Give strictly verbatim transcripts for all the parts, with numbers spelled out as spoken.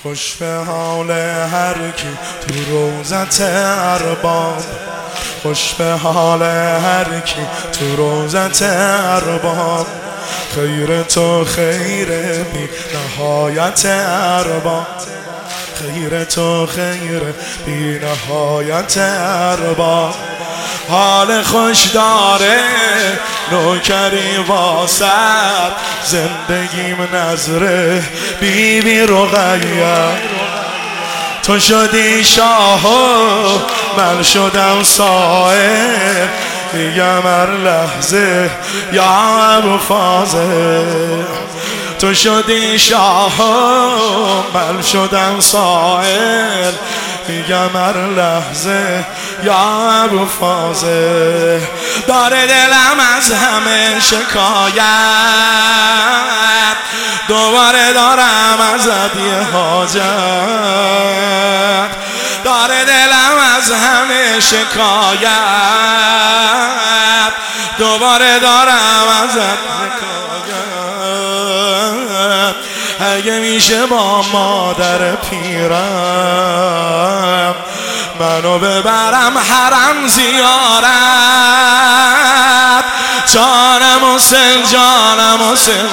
خوش به حال هر کی تو روزت ارباب، خوش به حال هر کی تو روزت ارباب. خیر تو خیر بی نهایت ارباب، خیر تو خیر بی نهایت ارباب. حال خوش داره نوکری واسد، زندگیم نظره بی بی رقیه. تو شدی شاه و من شدم صاحب، میگم هر لحظه یا ابو فاضل. تو شدی شاه و من شدم صاحب، میگم هر لحظه یا ابو فاضل. داره دلم از همه شکایت، دوباره دارم ازت یه حاجت. داره دلم از همه شکایت، دوباره دارم ازت شکایت. اگه میشه با مادر پیرم منو ببرم حرم زیارت. جانم حسین جانم حسین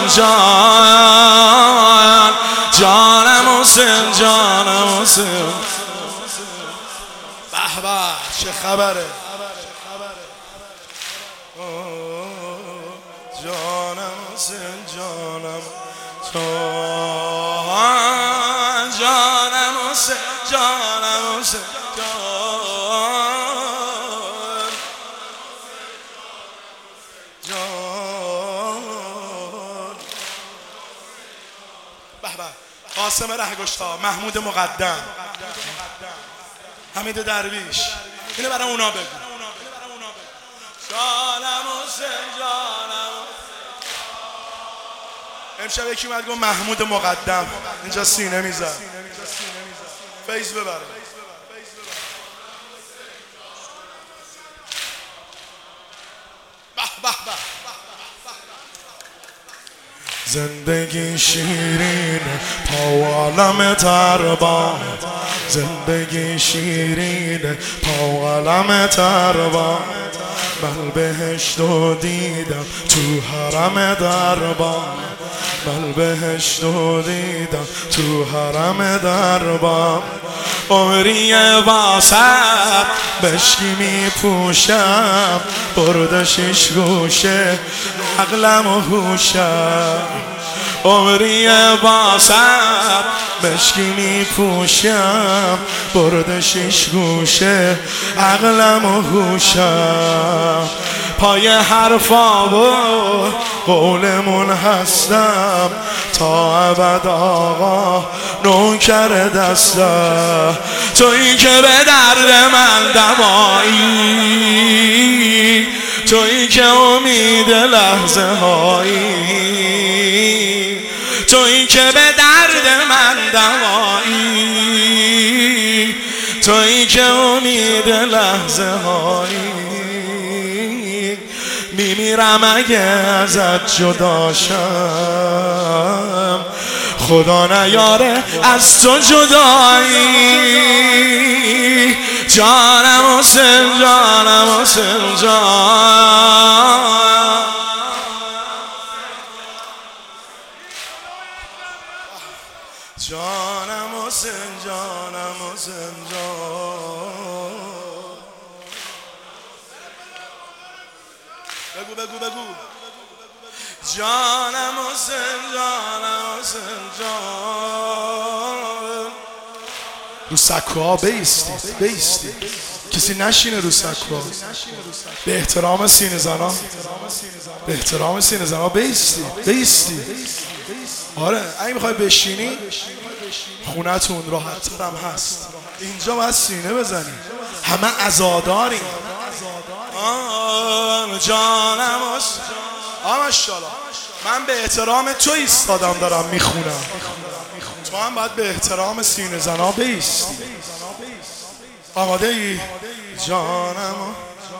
جان، جانم حسین جانم حسین. به به چه خبره جانم حسین جانم جان، جانم حسین جانم حسین جان جان. به به قاسم رهگشتا، محمود مقدم، حمید درویش. اینو برای اونا بگو. جانم حسین جانم. امشب یکی اومد گفت محمود مقدم اینجا سینه میزد. فیض ببره. به به به. زندگی شیرین تا عالم تربا، زندگی شیرین تا عالم تربا. من بهشتو دیدم تو حرم دربا، من بهشتو دیدم تو حرم دربا. عمری واسط بشکی می پوشم، برده شش گوشه عقلم و هوشم. عمری واسط بشکی می پوشم، برده شش گوشه عقلم و هوشم. پای حرفا و قولمون هستم، تا ابد آقا نوکر دستم. تویی که به درد من دوایی، تویی که امید لحظه هایی، تویی که به درد من دوایی، تویی که امید لحظه هایی. میمیرم اگه ازت جداشم، خدا نیاره از تو جدایی. جانم حسین جانم حسین جان، جانم حسین جانم حسین جان. بگو بگو بگو. جانم حسین جانم حسین جان. رو سکوها بیستی بیستی، کسی نشینه رو سکوها. به احترام سینه زنا، به احترام سینه زنا بیستی بیستی. آره اگه میخوای بشینی خونتون راحت ترم هست، اینجا باید سینه بزنی. همه عزاداریم. جانم آه ماشاءالله. من به احترام تو ایستادم دارم میخونم، تو هم باید به احترام سینه زنا بیستی. آماده ای؟ جانم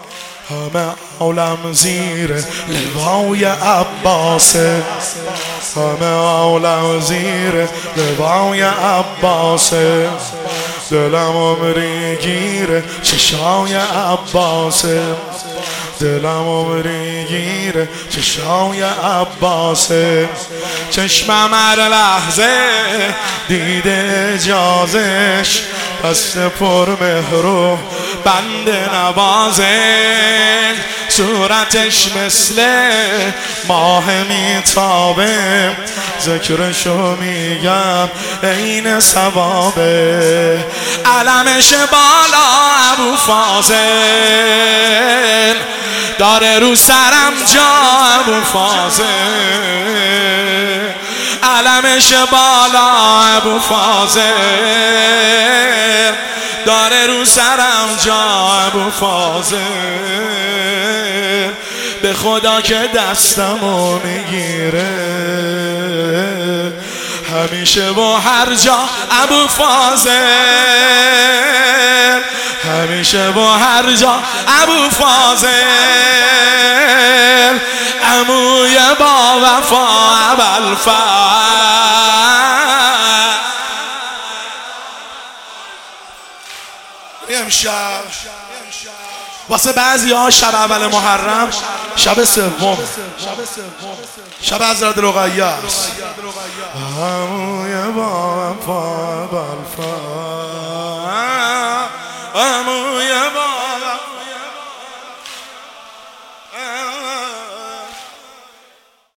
همه عالم زیر لوای عباسه، همه عالم زیر لوای عباسه، دلم عمری گیره چشای عباسه، دلم عمری گیره چشای عباسه. چشمم هر لحظه دیده اجازش، پست پر مهرو بند نوازش، صورتش مثل ماه میتابه، ذکرشو میگم عین ثوابه. علمش بالا ابو فاضل، داره رو سرم جا ابو فاضل، علمش بالا ابو فاضل، داره رو سرم جا ابو فاضل. به خدا که دستمو میگیره همیشه و هر جا ابو فاضل، همیشه و هر جا ابو فاضل، عموی با وفا ابوالفضل. امشب واسه بعضی ها شب اول محرم شب سوم، شب حضرت رقیه است. عموی با وفا ابوالفضل،